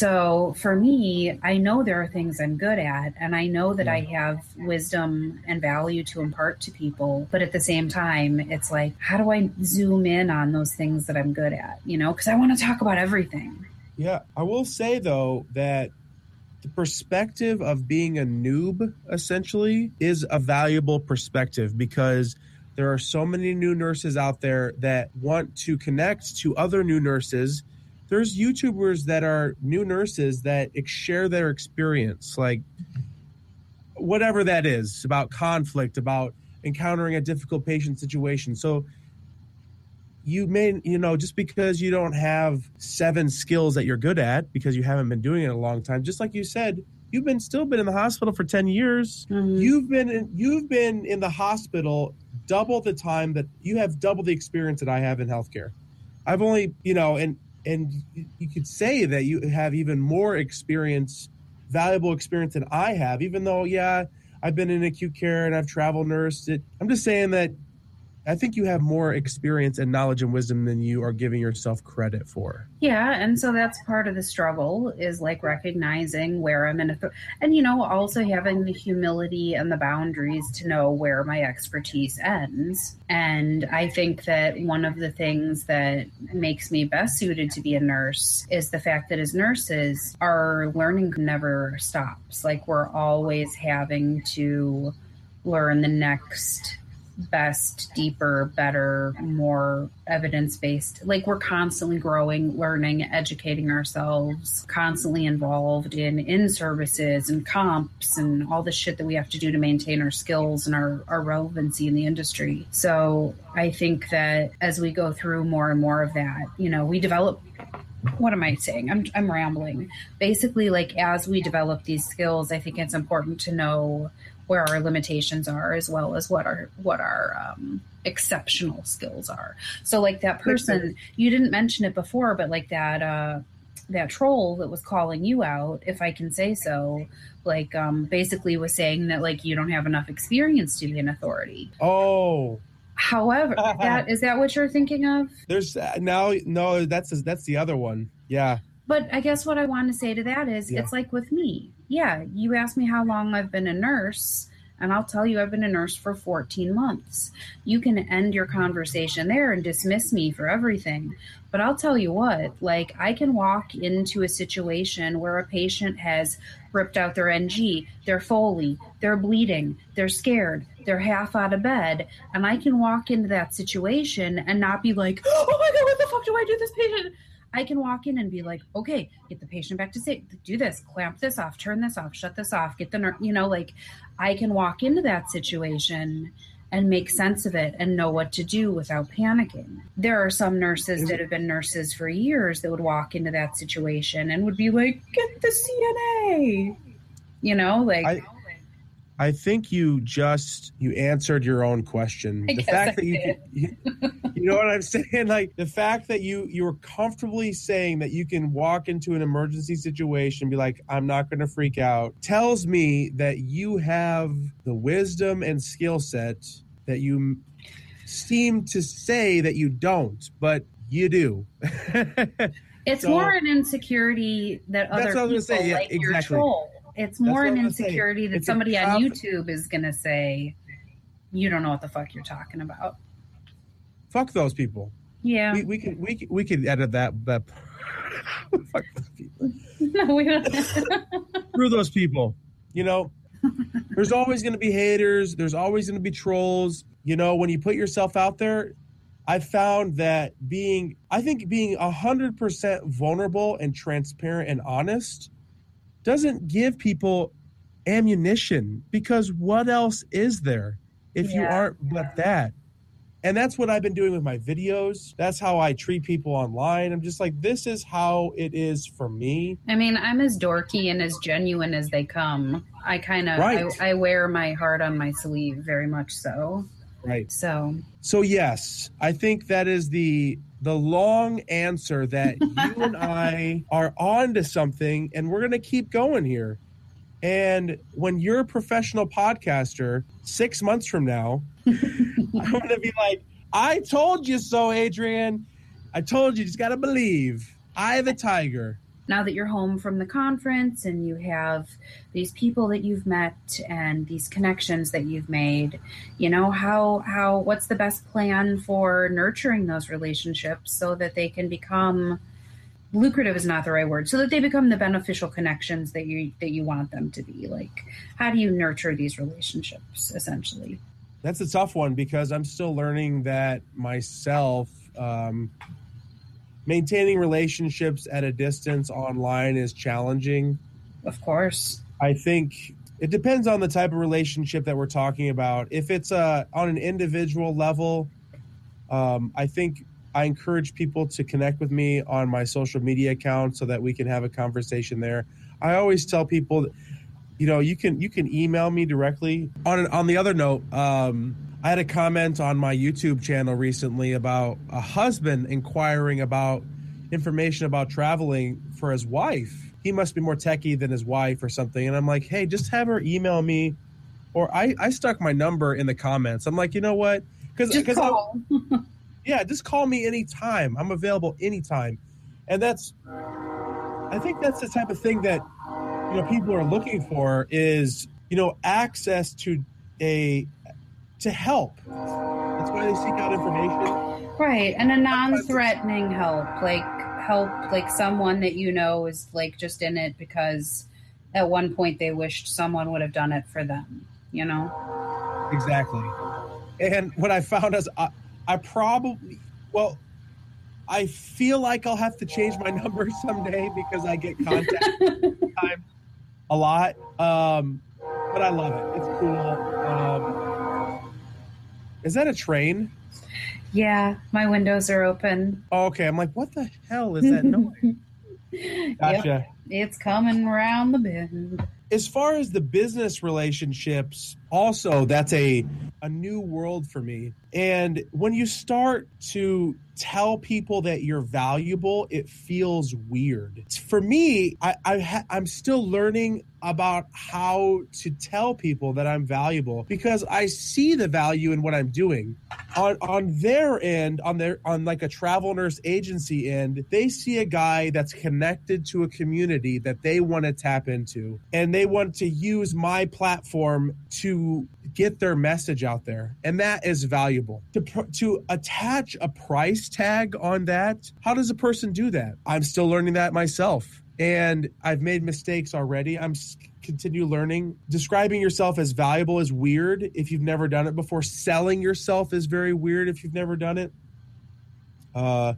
So for me, I know there are things I'm good at, and I know that yeah. I have wisdom and value to impart to people. But at the same time, it's like, how do I zoom in on those things that I'm good at, you know, because I want to talk about everything. Yeah, I will say, though, that the perspective of being a noob, essentially, is a valuable perspective because there are so many new nurses out there that want to connect to other new nurses there's YouTubers that are new nurses that share their experience, like whatever that is, about conflict, about encountering a difficult patient situation. So you may, you know, just because you don't have seven skills that you're good at because you haven't been doing it a long time, just like you said, you've been still been in the hospital for ten years. Mm-hmm. You've been in, you've been in the hospital double the time that you have, double the experience that I have in healthcare. I've only, you know, and and you could say that you have even more experience, valuable experience than I have, even though, yeah, I've been in acute care and I've travel nursed. It, I'm just saying that I think you have more experience and knowledge and wisdom than you are giving yourself credit for. Yeah, and so that's part of the struggle, is like recognizing where I'm in, a, and you know, also having the humility and the boundaries to know where my expertise ends. And I think that one of the things that makes me best suited to be a nurse is the fact that as nurses, our learning never stops. Like, we're always having to learn the next best, deeper, better, more evidence-based. Like, we're constantly growing, learning, educating ourselves, constantly involved in in-services and comps and all the shit that we have to do to maintain our skills and our, our relevancy in the industry. So I think that as we go through more and more of that, you know, we develop what am I saying? I'm I'm rambling. Basically, like, as we develop these skills, I think it's important to know where our limitations are, as well as what our what our um, exceptional skills are. So, like, that person, you didn't mention it before, but like that uh, that troll that was calling you out, if I can say so, like, um, basically was saying that, like, you don't have enough experience to be an authority. Oh. However, that is that what you're thinking of? There's uh, now no, that's that's the other one. Yeah. But I guess what I want to say to that is, yeah. It's like with me. Yeah, you asked me how long I've been a nurse, and I'll tell you I've been a nurse for fourteen months. You can end your conversation there and dismiss me for everything. But I'll tell you what, like, I can walk into a situation where a patient has ripped out their N G, they're Foley, they're bleeding, they're scared, they're half out of bed, and I can walk into that situation and not be like, oh my God, what the fuck do I do this patient? I can walk in and be like, okay, get the patient back to safe, do this, clamp this off, turn this off, shut this off, get the nurse, you know, like, I can walk into that situation and make sense of it and know what to do without panicking. There are some nurses that have been nurses for years that would walk into that situation and would be like, get the C N A, you know, like. I, I think you just, you answered your own question. I the guess fact I that you, did. you, you know what I'm saying? Like, the fact that you, you're comfortably saying that you can walk into an emergency situation and be like, I'm not going to freak out, tells me that you have the wisdom and skill set that you seem to say that you don't, but you do. It's so, more an insecurity that other people say, yeah, like exactly. Your troll. It's more an insecurity that somebody on YouTube is going to say, you don't know what the fuck you're talking about. Fuck those people. Yeah. We, we could we could, we could edit that. that fuck those people. No, we don't. Screw those people. You know, there's always going to be haters. There's always going to be trolls. You know, when you put yourself out there, I found that being, I think being one hundred percent vulnerable and transparent and honest doesn't give people ammunition, because what else is there if yeah. you aren't but that? And that's what I've been doing with my videos. That's how I treat people online. I'm just like, this is how it is for me. I mean, I'm as dorky and as genuine as they come. I kind of, right. I, I wear my heart on my sleeve, very much so. Right. So, so yes, I think that is the the long answer that you and I are on to something, and we're going to keep going here. And when you're a professional podcaster, six months from now, I'm going to be like, I told you so, Adrian. I told you, you just got to believe. I the tiger. Now that you're home from the conference and you have these people that you've met and these connections that you've made, you know, how, how, what's the best plan for nurturing those relationships so that they can become, lucrative is not the right word, so that they become the beneficial connections that you, that you want them to be? Like, how do you nurture these relationships, essentially? That's a tough one, because I'm still learning that myself. Um, maintaining relationships at a distance online is challenging. Of course. I think it depends on the type of relationship that we're talking about. If it's uh, on an individual level, um, I think I encourage people to connect with me on my social media account so that we can have a conversation there. I always tell people, you know, you can you can email me directly. On an, on the other note, um, I had a comment on my YouTube channel recently about a husband inquiring about information about traveling for his wife. He must be more techie than his wife or something. And I'm like, hey, just have her email me. Or I, I stuck my number in the comments. I'm like, you know what? Because Just call. yeah, just call me anytime. I'm available anytime. And that's, I think that's the type of thing that, you know, people are looking for is, you know, access to a, to help. That's why they seek out information. Right. And a non-threatening help, like help, like someone that you know is like just in it because at one point they wished someone would have done it for them, you know? Exactly. And what I found is I, I probably, well, I feel like I'll have to change my number someday because I get contacted time a lot. Um, but I love it. It's cool. Um, is that a train? Yeah, my windows are open. Oh, okay. I'm like, what the hell is that noise? Gotcha. Yep, it's coming around the bend. As far as the business relationships, also, that's a a new world for me. And when you start to tell people that you're valuable, it feels weird. For me, I, I ha- I'm still learning about how to tell people that I'm valuable because I see the value in what I'm doing. On on their end, on their on like a travel nurse agency end, they see a guy that's connected to a community that they want to tap into, and they want to use my platform to get their message out there, and that is valuable. To to attach a price tag on that, how does a person do that? I'm still learning that myself, and I've made mistakes already. I'm continue learning. Describing yourself as valuable is weird if you've never done it before. Selling yourself is very weird if you've never done it. Uh,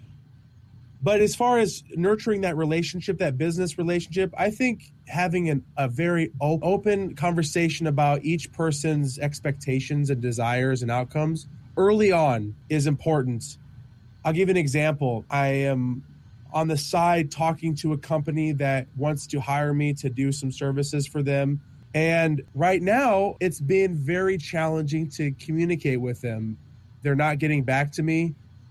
but as far as nurturing that relationship, that business relationship, I think having an, a very op- open conversation about each person's expectations and desires and outcomes early on is important. I'll give you an example. I am on the side talking to a company that wants to hire me to do some services for them. And right now, it's been very challenging to communicate with them. They're not getting back to me.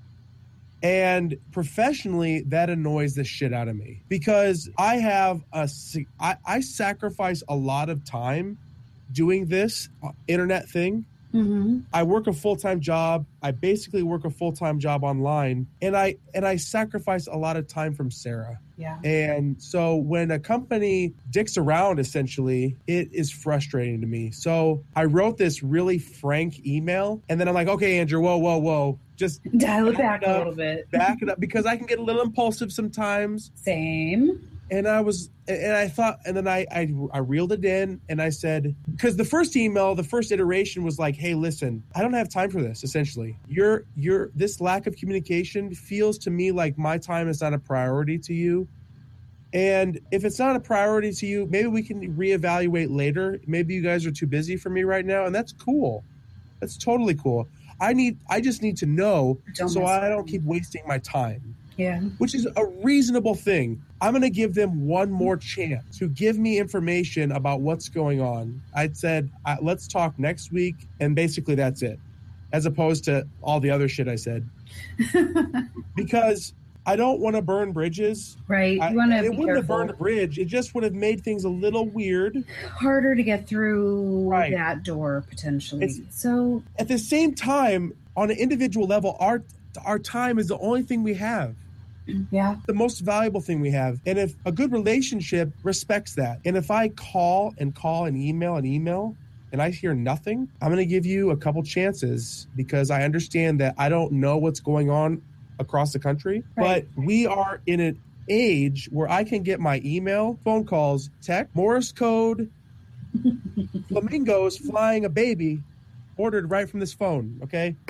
And professionally, that annoys the shit out of me because I have a, I, I sacrifice a lot of time doing this internet thing. Mm-hmm. I work a full-time job. I basically work a full-time job online, and I and I sacrifice a lot of time from Sarah. Yeah. And so when a company dicks around, essentially, it is frustrating to me. So I wrote this really frank email, and then I'm like, okay, Andrew, whoa, whoa, whoa. Just dial it back it up, a little bit. Back it up, because I can get a little impulsive sometimes. Same. And I was, and I thought, and then I, I, I reeled it in, and I said, because the first email, the first iteration was like, hey, listen, I don't have time for this. Essentially, your, your, this lack of communication feels to me like my time is not a priority to you. And if it's not a priority to you, maybe we can reevaluate later. Maybe you guys are too busy for me right now, and that's cool. That's totally cool. I need, I just need to know don't so I don't keep wasting my time. Yeah. Which is a reasonable thing. I'm going to give them one more chance to give me information about what's going on. I said, uh, let's talk next week. And basically that's it, as opposed to all the other shit I said. Because I don't want to burn bridges. Right. I, you want to it be wouldn't careful. have burned a bridge. It just would have made things a little weird. Harder to get through Right. that door, potentially. It's- so At the same time, on an individual level, our our time is the only thing we have. yeah. The most valuable thing we have. And if a good relationship respects that, and if I call and call and email and email and I hear nothing, I'm going to give you a couple chances because I understand that I don't know what's going on across the country. Right. But we are in an age where I can get my email, phone calls, text, Morse code, flamingos flying a baby ordered right from this phone. Okay.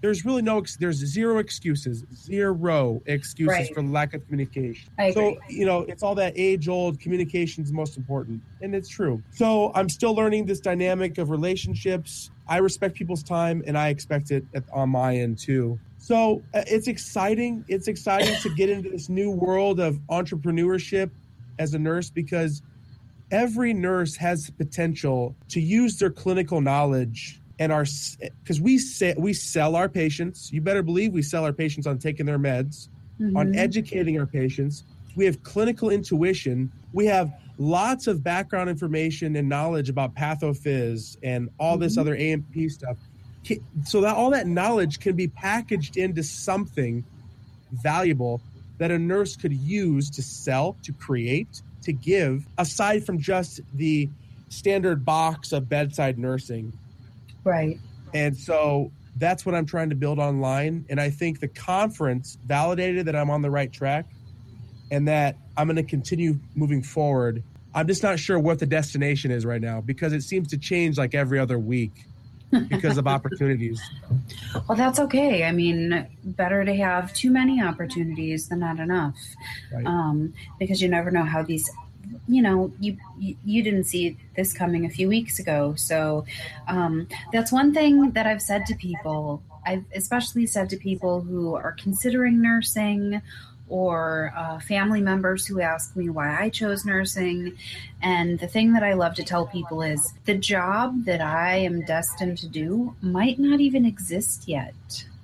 there's really no, ex- there's zero excuses, zero excuses Right. for lack of communication. I agree. So, you know, it's all that age old communication is most important. And it's true. So I'm still learning this dynamic of relationships. I respect people's time and I expect it at, on my end too. So uh, it's exciting. It's exciting to get into this new world of entrepreneurship as a nurse, because every nurse has the potential to use their clinical knowledge and our, because we say we sell our patients. You better believe we sell our patients on taking their meds, mm-hmm. on educating our patients. We have clinical intuition. We have lots of background information and knowledge about pathophys and all mm-hmm. this other A M P stuff. So that all that knowledge can be packaged into something valuable that a nurse could use to sell, to create, to give, aside from just the standard box of bedside nursing. Right. And so that's what I'm trying to build online. And I think the conference validated that I'm on the right track and that I'm going to continue moving forward. I'm just not sure what the destination is right now, because it seems to change like every other week because of opportunities. Well, that's okay. I mean, better to have too many opportunities than not enough. Right. Um, because you never know how these, you know, you, you you didn't see this coming a few weeks ago. So um, that's one thing that I've said to people. I've especially said to people who are considering nursing, or uh, family members who ask me why I chose nursing. And the thing that I love to tell people is the job that I am destined to do might not even exist yet.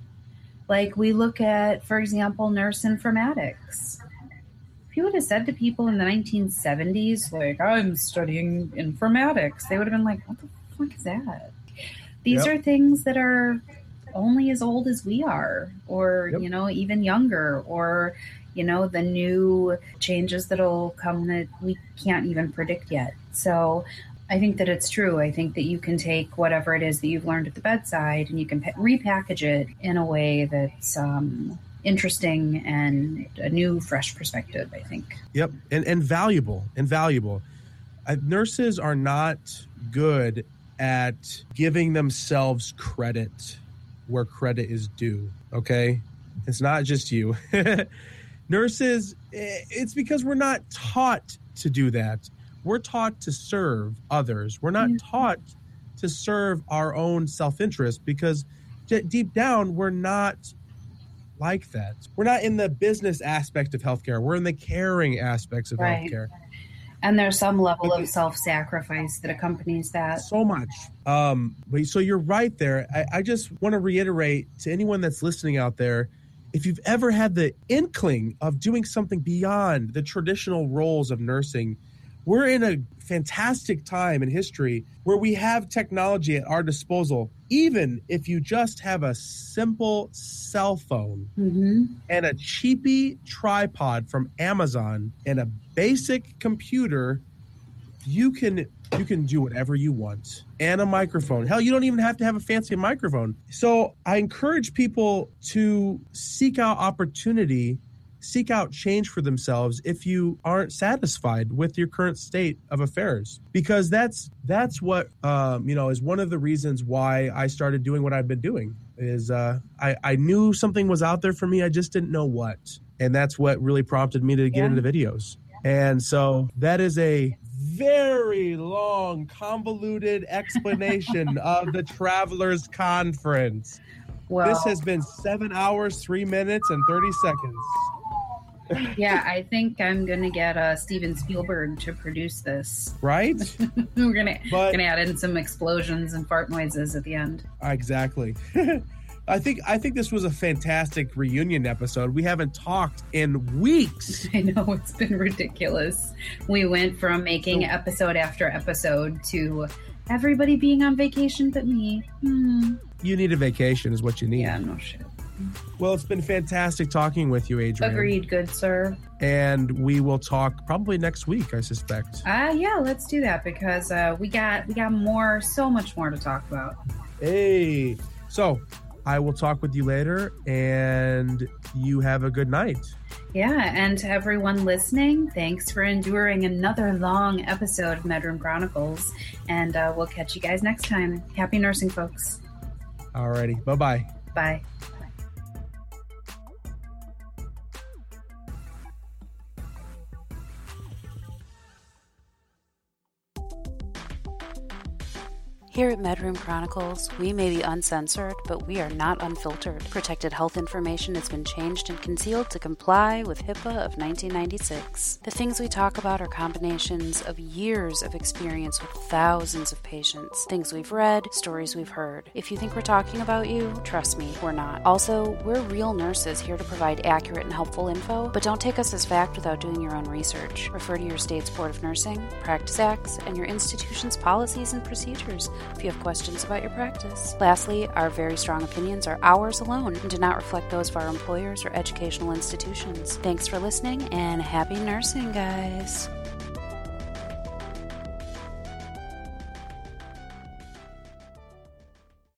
Like we look at, for example, nurse informatics. If you would have said to people in the nineteen seventies, like, I'm studying informatics, they would have been like, what the fuck is that? These yep. are things that are only as old as we are, or, yep. you know, even younger, or, you know, the new changes that'll come that we can't even predict yet. So I think that it's true. I think that you can take whatever it is that you've learned at the bedside and you can pe- repackage it in a way that's um, interesting and a new, fresh perspective, I think. Yep. And, and valuable and valuable. Uh, nurses are not good at giving themselves credit where credit is due. Okay. It's not just you. Nurses, it's because we're not taught to do that. We're taught to serve others. We're not mm-hmm. taught to serve our own self-interest, because d- deep down, we're not like that. We're not in the business aspect of healthcare. We're in the caring aspects of right. healthcare. And there's some level of self-sacrifice that accompanies that. So much. Um, so you're right there. I, I just want to reiterate to anyone that's listening out there, if you've ever had the inkling of doing something beyond the traditional roles of nursing, we're in a fantastic time in history where we have technology at our disposal. Even if you just have a simple cell phone mm-hmm. and a cheapy tripod from Amazon and a basic computer, you can you can do whatever you want. And a microphone. Hell, you don't even have to have a fancy microphone. So I encourage people to seek out opportunity, seek out change for themselves if you aren't satisfied with your current state of affairs, because that's that's what um, you know is one of the reasons why I started doing what I've been doing. Is uh, I I knew something was out there for me, I just didn't know what, and that's what really prompted me to get yeah. into videos. And so that is a very long, convoluted explanation of the Travelers Conference. Well, this has been seven hours, three minutes, and thirty seconds. Yeah, I think I'm going to get uh, Steven Spielberg to produce this. Right? We're going to add in some explosions and fart noises at the end. Exactly. I think I think this was a fantastic reunion episode. We haven't talked in weeks. I know, it's been ridiculous. We went from making so, episode after episode to everybody being on vacation but me. Hmm. You need a vacation is what you need. Yeah, no shit. Well, it's been fantastic talking with you, Adrienne. Agreed, good sir. And we will talk probably next week, I suspect. Uh yeah, let's do that, because uh, we got we got more, so much more to talk about. Hey, so I will talk with you later, and you have a good night. Yeah, and to everyone listening, thanks for enduring another long episode of Medroom Chronicles, and uh, we'll catch you guys next time. Happy nursing, folks. Alrighty, bye-bye. Bye. Here at MedRoom Chronicles, we may be uncensored, but we are not unfiltered. Protected health information has been changed and concealed to comply with HIPAA of nineteen ninety-six. The things we talk about are combinations of years of experience with thousands of patients, things we've read, stories we've heard. If you think we're talking about you, trust me, we're not. Also, we're real nurses here to provide accurate and helpful info, but don't take us as fact without doing your own research. Refer to your state's Board of Nursing, Practice Acts, and your institution's policies and procedures if you have questions about your practice. Lastly, our very strong opinions are ours alone and do not reflect those of our employers or educational institutions. Thanks for listening, and happy nursing, guys.